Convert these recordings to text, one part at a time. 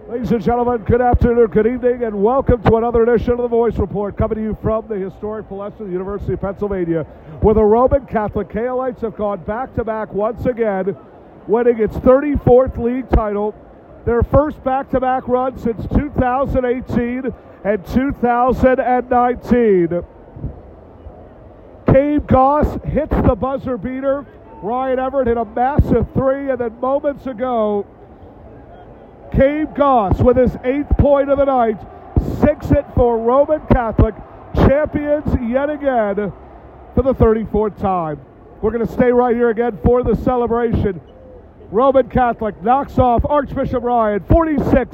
Ladies and gentlemen, good afternoon, good evening, and welcome to another edition of the Voice Report, coming to you from the historic Palestra, the University of Pennsylvania, where the Roman Catholic KLites have gone back-to-back once again, winning its 34th league title, their first back-to-back run since 2018 and 2019. Cade Goss hits the buzzer beater. Ryan Everett hit a massive three, and then moments ago, Cade Goss, with his 8th point of the night, sinks it for Roman Catholic, champions yet again for the 34th time. We're going to stay right here again for the celebration. Roman Catholic knocks off Archbishop Ryan 46-45.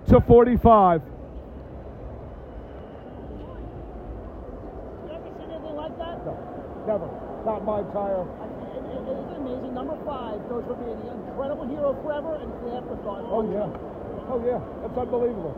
Never. Not my entire. It's amazing. Number 5 goes from being an incredible hero forever and the afterthought. Oh, yeah. Oh, yeah. That's unbelievable.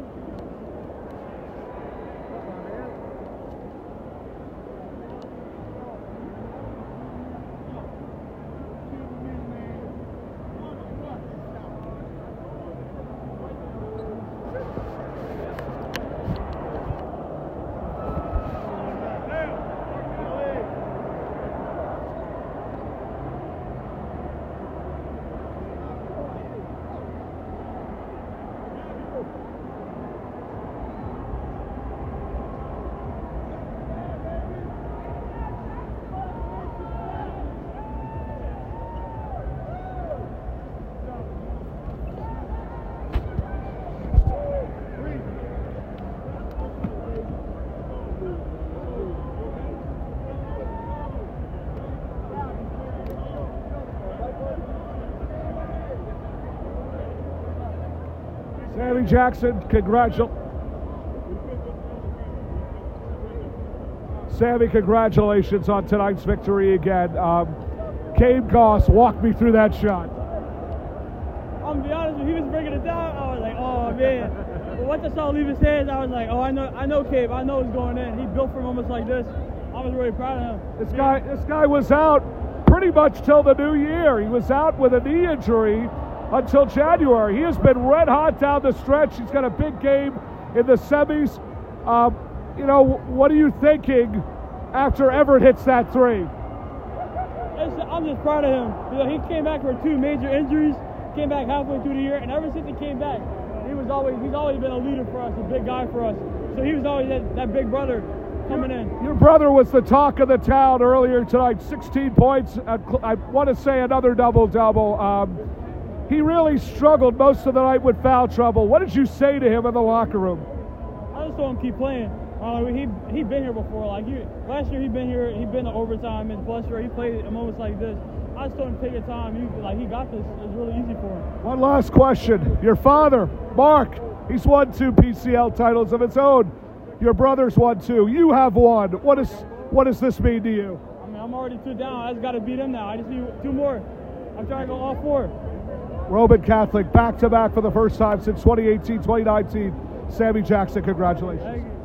Sammy Jackson, Sammy, congratulations on tonight's victory again. Cade Goss, walk me through that shot. I'm gonna be honest with you, he was breaking it down. I was like, oh man. But once I saw him leave his hands, I was like, oh, I know Cade. I know he's going in. He built for moments like this. I was really proud of him. This guy was out pretty much till the new year. He was out with a knee injury until January. He has been red hot down the stretch. He's got a big game in the semis. What are you thinking after Everett hits that three? I'm just proud of him. He came back for 2 major injuries, came back halfway through the year, and ever since he came back, he's always been a leader for us, a big guy for us. So he was always that big brother coming in. Your brother was the talk of the town earlier tonight. 16 points. I want to say another double-double. He really struggled most of the night with foul trouble. What did you say to him in the locker room? I just told him keep playing. He'd been here before. Last year he'd been here. He'd been to overtime in Palestra. He played in moments like this. I just told him take your time. He got this. It's really easy for him. One last question. Your father, Mark, he's won 2 PCL titles of his own. Your brother's won 2. You have 1. What does this mean to you? I'm already 2 down. I just got to beat him now. I just need 2 more. I'm trying to go all 4. Roman Catholic back-to-back for the first time since 2018, 2019. Sammy Jackson, congratulations. Thank you.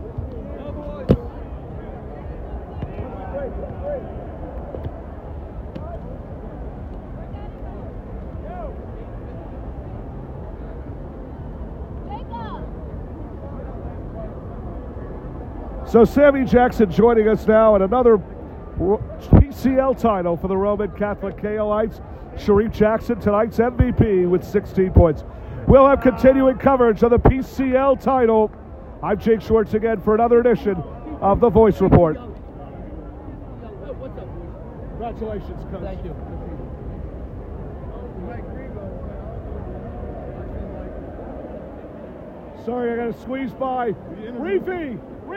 '" Sammy Jackson joining us now at another PCL title for the Roman Catholic KLites. Sharif Jackson, tonight's MVP with 16 points. We'll have continuing coverage of the PCL title. I'm Jake Schwartz again for another edition of the Voice Report. Congratulations, Coach. Thank you. Sorry, I got to squeeze by. Reefy!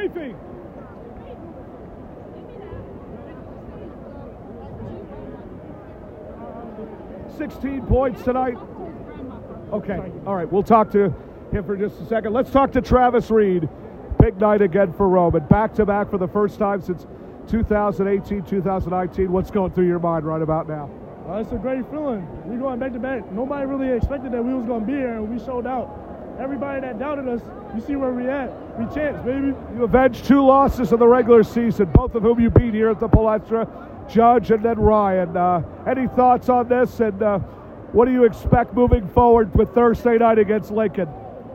16 points tonight. Okay, all right, we'll talk to him for just a second. Let's talk to Travis Reed. Big night again for Roman. Back-to-back for the first time since 2018, 2019. What's going through your mind right about now? It's a great feeling. We're going back-to-back. Nobody really expected that we was going to be here, and we showed out. Everybody that doubted us, you see where we at. We chance, baby. You avenged 2 losses in the regular season, both of whom you beat here at the Palestra. Judge and then Ryan. Any thoughts on this, and what do you expect moving forward with Thursday night against Lincoln?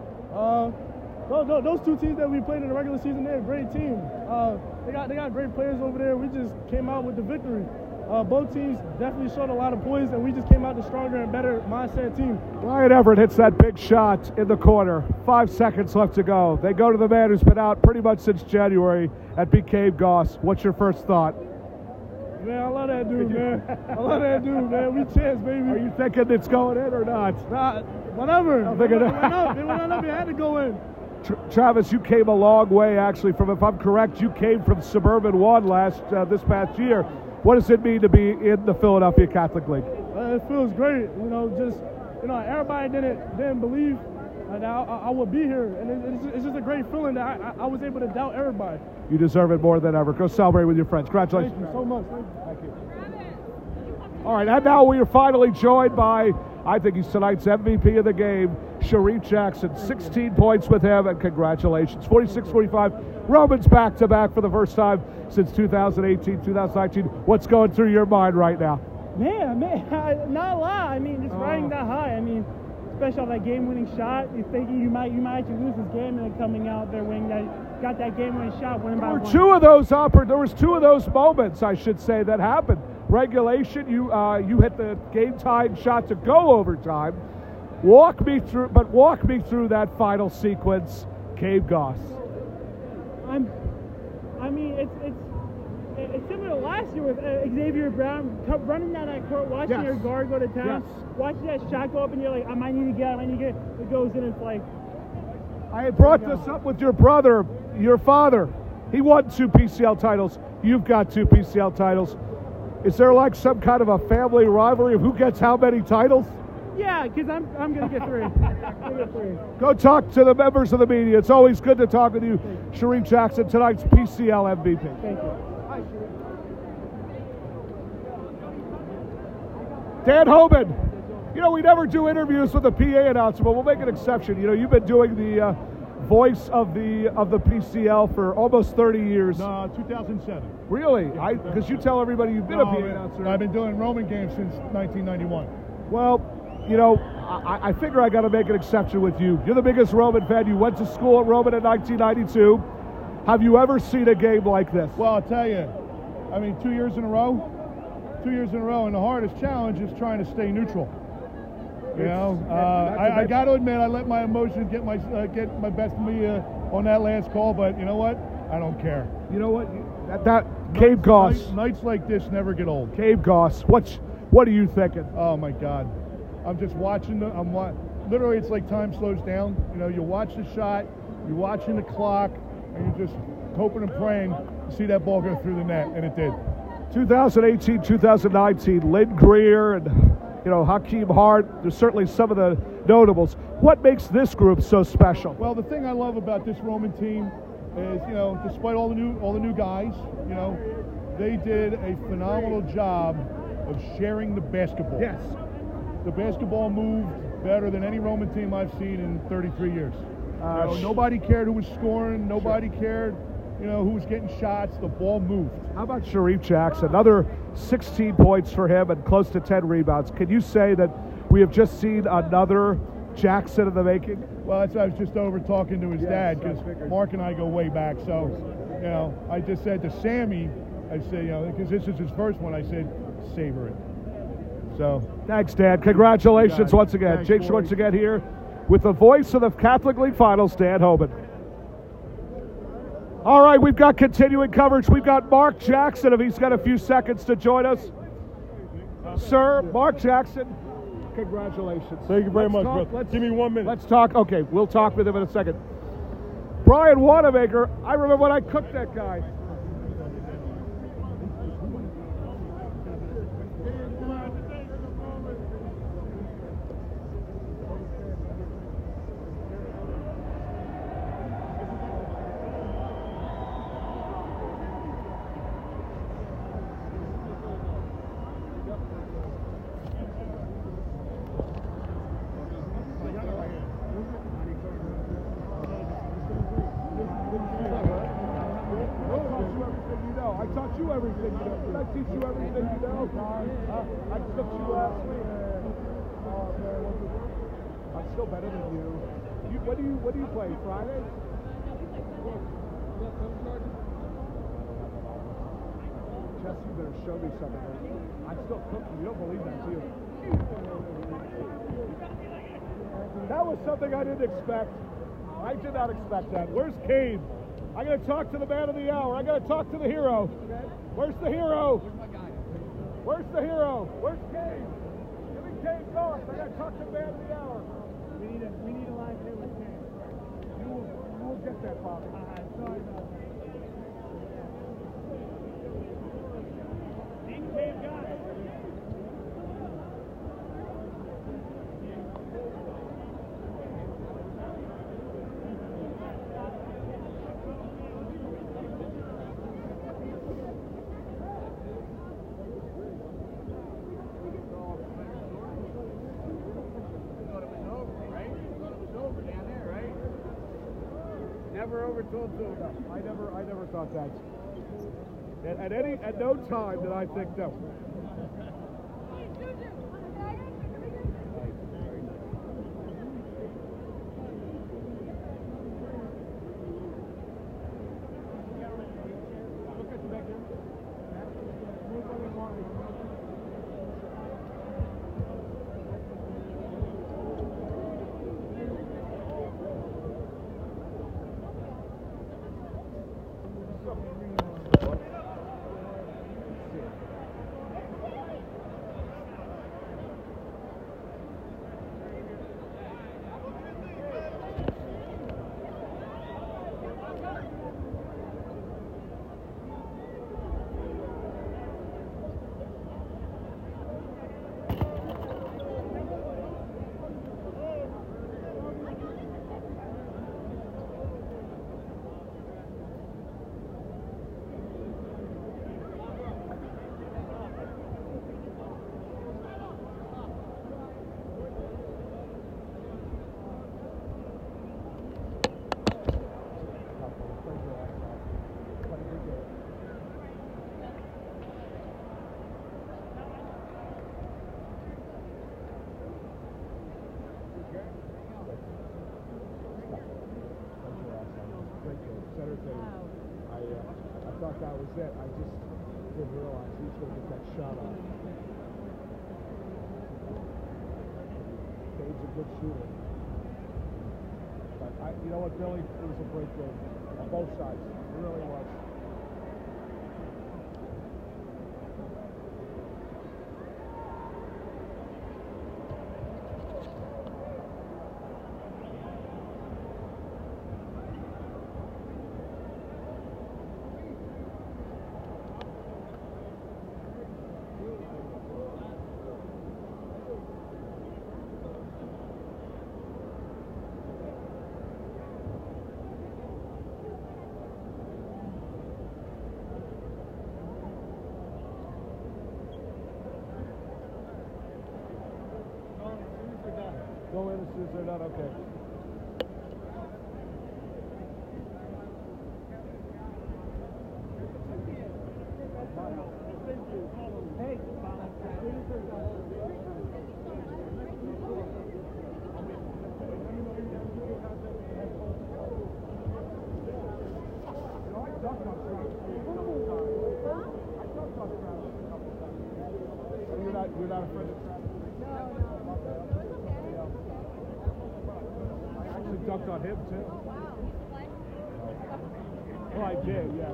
Those two teams that we played in the regular season, they're a great team. They got great players over there. We just came out with the victory. Both teams definitely showed a lot of poise, and we just came out the stronger and better mindset team. Ryan Everett hits that big shot in the corner. 5 seconds left to go. They go to the man who's been out pretty much since January at Cave Goss. What's your first thought? Man, I love that dude, man. I love that dude, man. We chance, baby. Are you thinking it's going in or not? Nah, whatever. I'm thinking It went up. It had to go in. Travis, you came a long way, actually, from, if I'm correct, you came from Suburban 1 this past year. What does it mean to be in the Philadelphia Catholic League? It feels great. Everybody didn't believe that I would be here, and it's just a great feeling that I was able to doubt everybody. You deserve it more than ever. Go celebrate with your friends. Congratulations. Thank you so much. Thank you. All right, and now we are finally joined by, I think he's tonight's MVP of the game, Shareef Jackson. 16 points with him, and congratulations. 46-45. Romans back-to-back for the first time since 2018, 2019. What's going through your mind right now? Man, not a lot. I mean, just riding that high. I mean, especially on that game-winning shot. You're thinking you might actually lose this game, and then coming out there winning that, got that game-winning shot, winning by one. There was two of those moments, I should say, that happened. Regulation, you hit the game-tying shot to go overtime. Walk me through that final sequence, Cave Goss. I mean, it's similar to last year with Xavier Brown running down that court, watching your guard go to town, watching that shot go up, and you're like, I might need to get it. It goes in, it's like. I had brought this up with your brother, your father. He won 2 PCL titles. You've got 2 PCL titles. Is there like some kind of a family rivalry of who gets how many titles? Yeah, because I'm going to get 3. Go talk to the members of the media. It's always good to talk with you, Shareef Jackson, tonight's PCL MVP. Thank you. Dan Homan. We never do interviews with the PA announcer, but we'll make an exception. You've been doing the voice of the PCL for almost 30 years. No, 2007. Really? Because you tell everybody you've been a PA announcer. I've been doing Roman games since 1991. Well, I figure I got to make an exception with you. You're the biggest Roman fan. You went to school at Roman in 1992. Have you ever seen a game like this? Well, I'll tell you, 2 years in a row. 2 years in a row, and the hardest challenge is trying to stay neutral. I got to admit, I let my emotions get my best of me on that last call, but you know what? I don't care. You know what? That Cave Goss. Nights like this never get old. Cave Goss. What are you thinking? Oh my God, I'm just watching literally, it's like time slows down. You watch the shot, you're watching the clock, and you're just hoping and praying to see that ball go through the net, and it did. 2018, 2019, Lynn Greer and Hakeem Hart. There's certainly some of the notables. What makes this group so special? Well, the thing I love about this Roman team is, despite all the new guys, they did a phenomenal job of sharing the basketball. Yes. The basketball moved better than any Roman team I've seen in 33 years. Nobody cared who was scoring. Nobody cared, who was getting shots. The ball moved. How about Shareef Jackson? Another 16 points for him and close to 10 rebounds. Can you say that we have just seen another Jackson in the making? Well, I was just over talking to his dad, because Mark and I go way back. So, I just said to Sammy, I said, because this is his first one, I said, savor it. So. Thanks, Dad. Congratulations once again. Thanks, Jake Schwartz again here with the voice of the Catholic League Finals, Dan Homan. All right, we've got continuing coverage. We've got Mark Jackson, if he's got a few seconds to join us. Sir, Mark Jackson, congratulations. Thank you very much, brother. Give me 1 minute. Let's talk. Okay, we'll talk with him in a second. Brian Wanamaker, I remember when I cooked that guy. Everything you know. Did I teach you everything you know? I cooked you last week. Oh man, I'm still better than you. What do you play? Friday? Jesse, you better show me something. I'm still cooking. You don't believe that, do you? That was something I didn't expect. I did not expect that. Where's Cade? I got to talk to the man of the hour. I got to talk to the hero. Where's the hero? Where's the hero? Where's Cade? Give me Cade Goss. I got to talk to the man of the hour. We need a live here with Cade. You will get that, Bobby. Sorry about that. Cade got it. Never overtold Silver. I never thought that. At no time did I think that. I thought that was it. I just didn't realize he was going to get that shot off. Cade's a good shooter. But you know what, Billy? It was a great game on both sides. It really was. Go in as soon as they're done, okay. You're not afraid of travel? I actually dunked on him too. Oh, I did, yeah.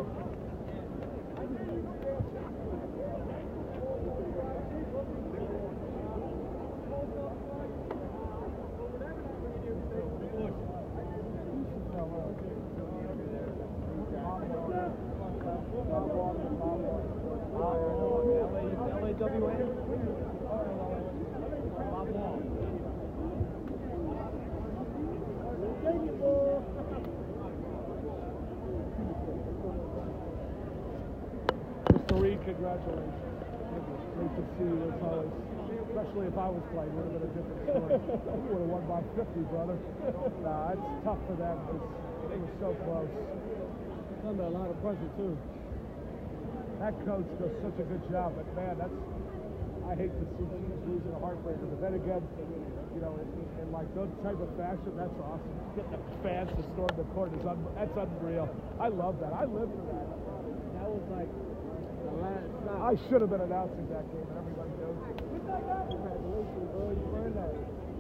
Mr. Reed, congratulations. Great to see you. It's always, especially if I was playing, it would have been a different story. You would have won by 50, brother. Nah, it's tough for them because it was so close. Under a lot of pressure too. That coach does such a good job, but man, I hate to see teams losing a heartbreaker. But then again, you know, in like those type of fashion, that's awesome. Getting the fans to storm the court that's unreal. I love that. I live for that. That was like the last stop. I should have been announcing that game, and everybody knows it. Congratulations, bro. You earned that.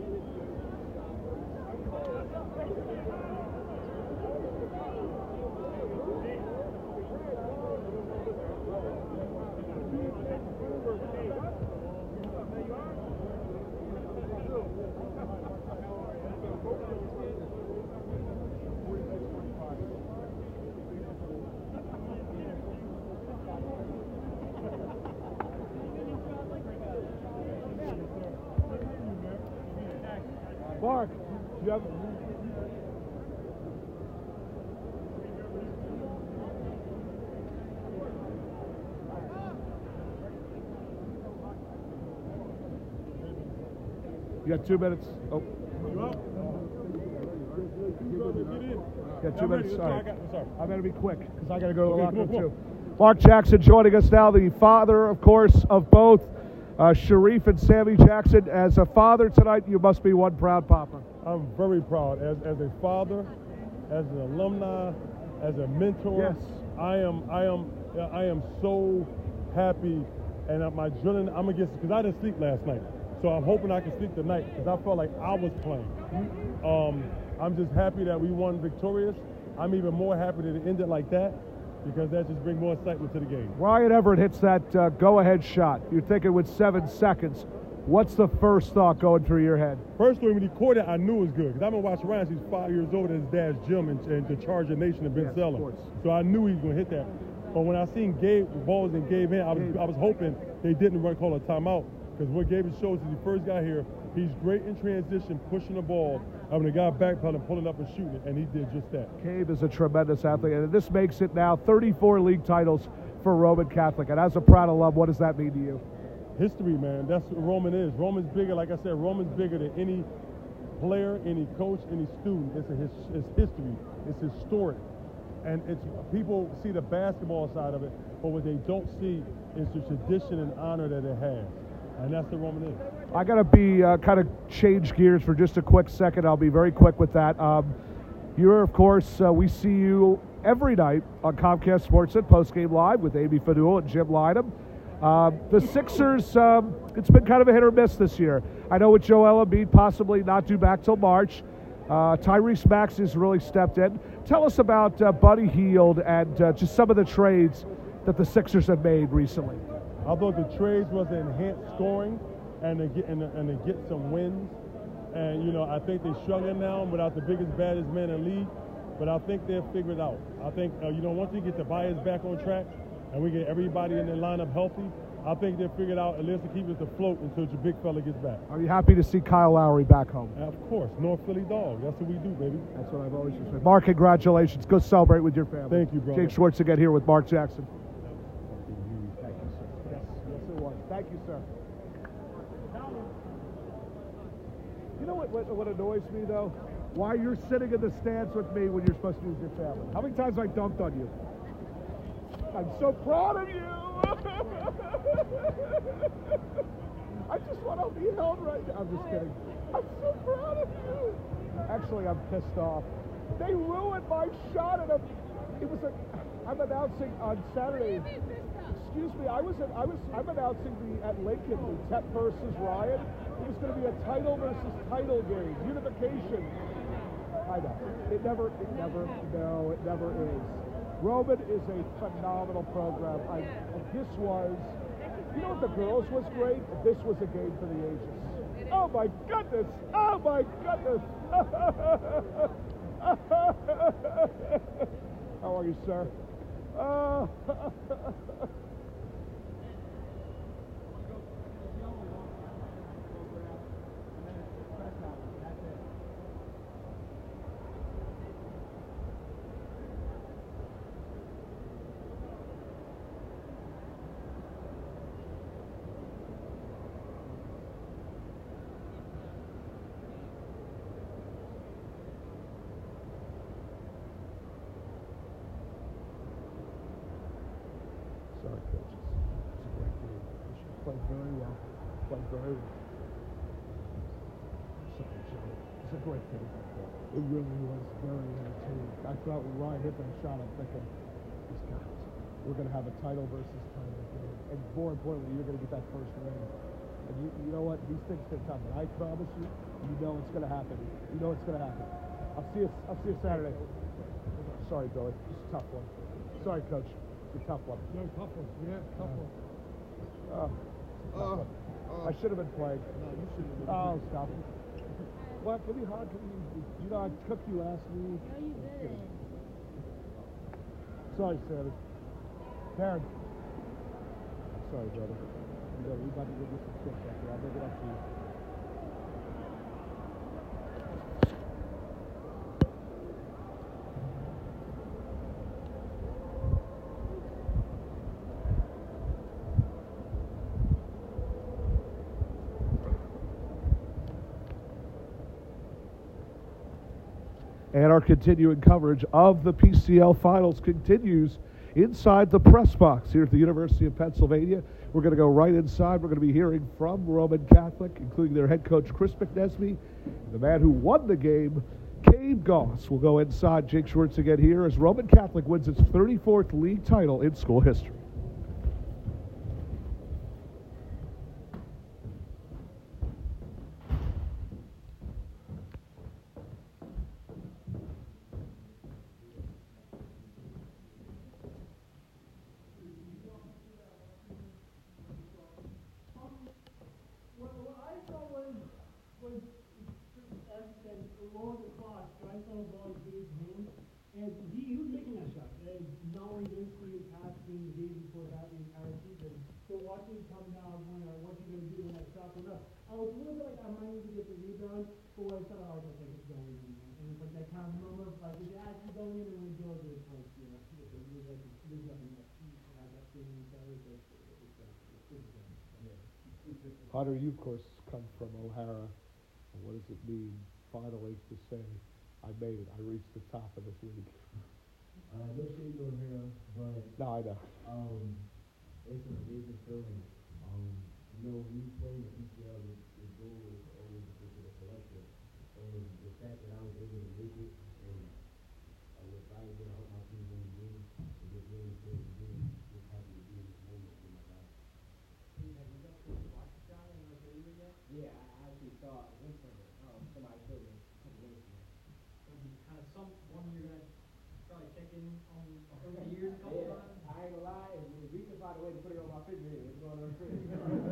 Mark, you have. You got 2 minutes. Oh. You got 2 minutes. Sorry. I'm going to be quick because I got to go to the locker room too. Mark Jackson joining us now, the father, of course, of both Sharif and Sammy Jackson. As a father tonight, you must be one proud papa. I'm very proud. As a father, as an alumni, as a mentor, Yes. I am so happy, and my adrenaline. I'm gonna get because I didn't sleep last night, so I'm hoping I can sleep tonight because I felt like I was playing. I'm just happy that we won victorious. I'm even more happy that it ended like that because that just brings more excitement to the game. Ryan Everett hits that go-ahead shot. You're thinking with 7 seconds. What's the first thought going through your head? Personally, when he caught it, I knew it was good because I've been watching Ryan since he's 5 years old at his dad's gym and the Charger Nation and Ben Yes, Selling. of course. So I knew he was going to hit that. But when I seen Gabe, the ball was in Gabe hand, I was hoping they didn't call a timeout because what Gabe showed since he first got here, he's great in transition, pushing the ball. I mean, the guy backpedaling, pulling up and shooting it, and he did just that. Gabe is a tremendous athlete, and this makes it now 34 league titles for Roman Catholic. And as a proud alum, what does that mean to you? History, man. That's what Roman is. Roman's bigger, like I said, Roman's bigger than any player, any coach, any student. It's history. It's historic. And it's people see the basketball side of it, but what they don't see is the tradition and honor that it has. And that's the Roman is. I got to be kind of change gears for just a quick second. I'll be very quick with that. You're, of course, we see you every night on Comcast Sportsnet Postgame Live with Amy Fadul and Jim Lynam. The Sixers, it's been kind of a hit or miss this year. I know with Joel Embiid possibly not due back till March. Tyrese Maxey's really stepped in. Tell us about Buddy Hield and just some of the trades that the Sixers have made recently. I thought the trades was to enhance scoring and to get some wins. And, you know, I think they're struggling now without the biggest, baddest man in the league. But I think they'll figure it out. I think, once we get the Tobias back on track and we get everybody in the lineup healthy, I think they'll figure it out at least to keep us afloat until your big fella gets back. Are you happy to see Kyle Lowry back home? Of course, North Philly dog. That's what we do, baby. That's what I've always said. Mark, congratulations. Go celebrate with your family. Thank you, brother. Jake Schwartz again here with Mark Jackson. Thank you, sir. Yes, it was. Thank you, sir. You know what annoys me, though? Why you're sitting in the stands with me when you're supposed to be with your family. How many times have I dunked on you? I'm so proud of you. I just want to be held right now. I'm just kidding. I'm so proud of you. Actually, I'm pissed off. They ruined my shot at I'm announcing on Saturday. Excuse me, I'm announcing at Lincoln the Tep versus Ryan. It was going to be a title versus title game, unification. I know. It never is. Roman is a phenomenal program. This was, you know what the girls was great? This was a game for the ages. Oh my goodness! Oh my goodness! How are you, sir? Sorry, coaches. It's a great game. Played very well. great game. It really was very entertaining. I thought when Ryan hit that shot, I'm thinking, these guys, we're going to have a title versus title game. And more importantly, you're going to get that first win. And you know what? These things can come. And I promise you, you know it's going to happen. You know it's going to happen. I'll see you Saturday. Sorry, Billy. It's a tough one. Sorry, Coach. It's a tough one. No, tough one. Yeah, tough one. I should have been playing. No, you shouldn't have been Oh, playing. stop it. What? Give me a hug. You know, I cooked you last week. No, you didn't. Sorry, Sammy. Karen. I'm sorry, brother. We got to go get some chips after. I'll bring it up to you. And our continuing coverage of the PCL Finals continues inside the press box here at the University of Pennsylvania. We're going to go right inside. We're going to be hearing from Roman Catholic, including their head coach, Chris McNesby, the man who won the game, Cade Goss. We'll go inside. Jake Schwartz again here as Roman Catholic wins its 34th league title in school history. What I saw was as you said, along the clock, I saw the ball in his hand, and he was making that shot. And not only this, he was passing the game before that the entire season. So watching him come down, I was wondering, what's he going to do when that shot goes up? I was a little bit like, I might need to get the rebound, but when I saw it, I was like, it's going in, man. And it's like that kind of moment of, like, is it actually going in? And when it goes, it's like, yeah, there's nothing else. He has that feeling inside, it's like, it's done. Hunter, you, of course, come from O'Hara. What does it mean, finally, to say, I made it, I reached the top of this league? No shade on here, but No, I know. it's an amazing feeling. When you play in the PCL, your goal is always to get to the collection. And the fact that I was able to make it, and I was able to help my team win the game, and just really feel the game, just happy to be in this moment with my guys. Have you guys watched the shot in the video yet? Yeah, I actually saw a glimpse of it. Somebody showed me a couple minutes ago. It'll be kind of one you're gonna probably check in on over the years a couple Yeah, times. I ain't gonna lie, if we can find a way to put it on my refrigerator, it's going on the refrigerator.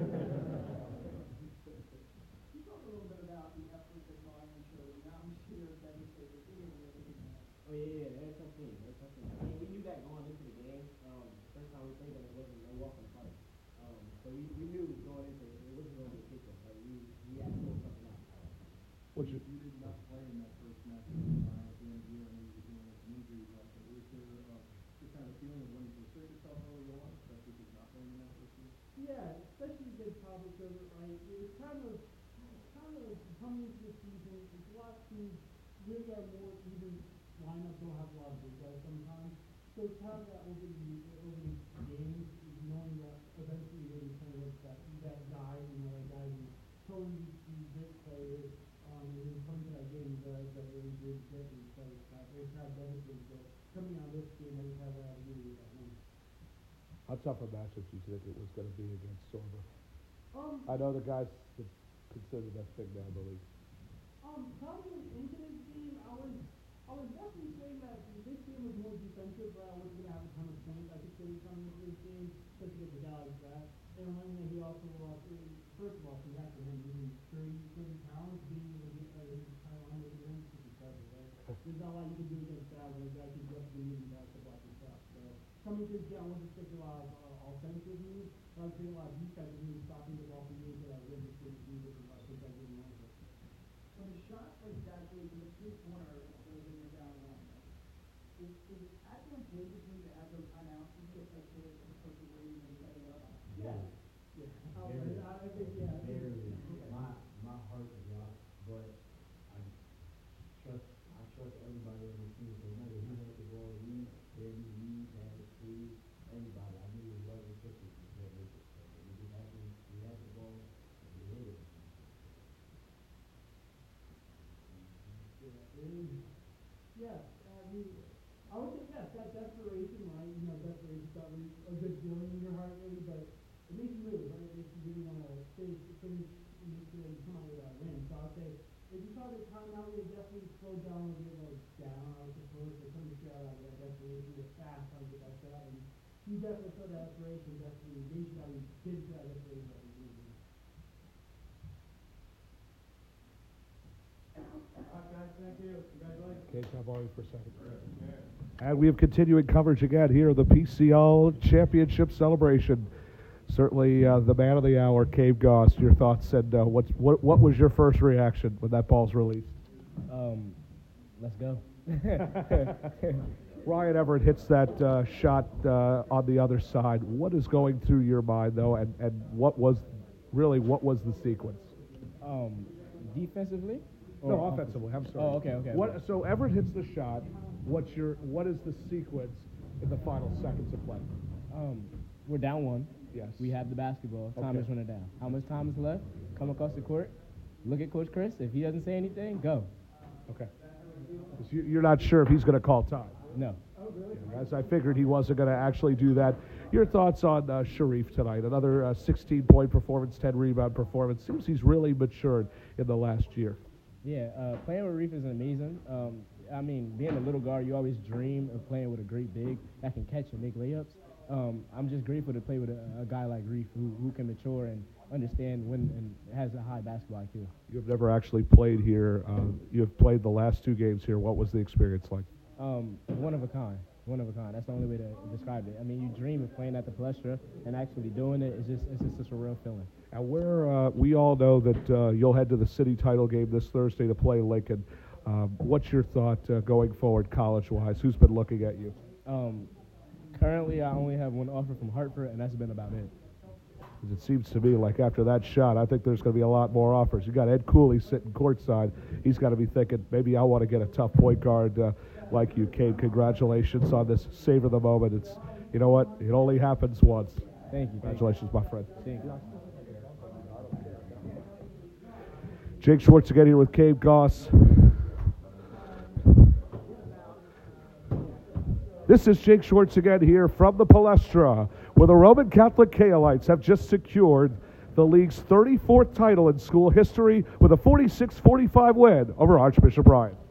You talk a little bit about the effort that Bayern showed, and I'm sure they're devastated. They were really big match. Oh yeah, they're a tough team. They're a tough team. I mean, we knew that going into the game. First time we played them, it wasn't no walk in the park. So we knew going into it, it wasn't going to be a pickup. Like we had to pull something out. What'd you did not play in that first match at the end of the year. I know you were dealing with some injuries, but was there just kind of a feeling of wanting to assert yourself early on, especially just not playing in that first game? Yeah, especially against Pablo Silva, right? It was kind of coming into the season. It's a lot of teams really are more even lineups, don't have a lot of big guys sometimes. So it's kind of that over the games, knowing that eventually you're going to be playing with that guy, that guy who's totally these great players, and then coming to that game, that really did get me. So it's kind of devastating. So coming out of this game, I just had to agree with that one. How tough a matchup do you think it was going to be against Sorba? Um, I know the guys that consider that big man in the league. Coming into this game, I was definitely saying that this game was more defensive, but I wasn't gonna have a ton of points. I could say coming into this game, especially against a guy like that. And learning that he also lost. First of all, congrats to him losing 30 pounds, being able to get his title on with him is incredible, right? There's not a lot you can do against that when a guy can go up to the knee and back to block his shot. So coming to this game, I wasn't expecting a lot of offensive moves, but I was getting a lot of defensive moves, stopping the ball from moves that I was interested in seeing different protected and also. When a shot like that goes in the three-pointer and it goes in your down one, right? Is it advantageous when you have those timeouts to get that hit as opposed to waiting and setting up? Yeah. Yeah. I think, yeah. Barely. My heart is locked, but I trust everybody on the team. So no matter who had the ball, Reed, Patrick, Steve, everybody. I knew it was right with Christmas was going to make it. So we just happened, we had the ball, and we hit it. Yeah, I would say yes, that desperation, right? You know, desperation's got a good feeling in your heart, really, but it makes you move, right? It makes you really want to finish, make sure you come out with that win. So I'd say if you saw the timeout, we would definitely slow down a little bit, down, I would suppose, or come to share out with that desperation, get fast, how to get that shot, and he definitely showed that desperation, definitely made sure that we did show that desperation that we needed. Thank you. Congratulations. Okay, stop volume for a second. And we have continuing coverage again here of the PCL Championship celebration. Certainly the man of the hour, Cade Goss. Your thoughts and what was your first reaction when that ball's released? Let's go. Ryan Everett hits that shot on the other side. What is going through your mind, though, and what was the sequence? Defensively? No, offensively. I'm sorry. Oh, okay. So Everett hits the shot. What is the sequence in the final seconds of play? We're down 1. Yes. We have the basketball. Time Okay. is running down. How much time is left? Come across the court. Look at Coach Chris. If he doesn't say anything, go. Okay. You're not sure if he's going to call time. No. As I figured he wasn't going to actually do that. Your thoughts on Sharif tonight? Another 16-point performance, 10-rebound performance. Seems he's really matured in the last year. Yeah, playing with Reef is amazing. I mean, being a little guard, you always dream of playing with a great big that can catch and make layups. I'm just grateful to play with a guy like Reef who can mature and understand when and has a high basketball IQ. You have never actually played here. You have played the last 2 games here. What was the experience like? One of a kind. One of a kind. That's the only way to describe it. I mean, you dream of playing at the Palestra and actually doing it. It's just a real feeling. And we all know that you'll head to the city title game this Thursday to play Lincoln. What's your thought going forward college-wise? Who's been looking at you? Currently, I only have one offer from Hartford, and that's been about it. It seems to me like after that shot, I think there's going to be a lot more offers. You got Ed Cooley sitting courtside. He's got to be thinking, maybe I want to get a tough point guard like you, Cade. Congratulations on this savor the moment. It's, you know what? It only happens once. Thank you. Congratulations, my friend. Thank you. Jake Schwartz again here with Cade Goss. This is Jake Schwartz again here from the Palestra, where the Roman Catholic Kaolites have just secured the league's 34th title in school history with a 46-45 win over Archbishop Bryant.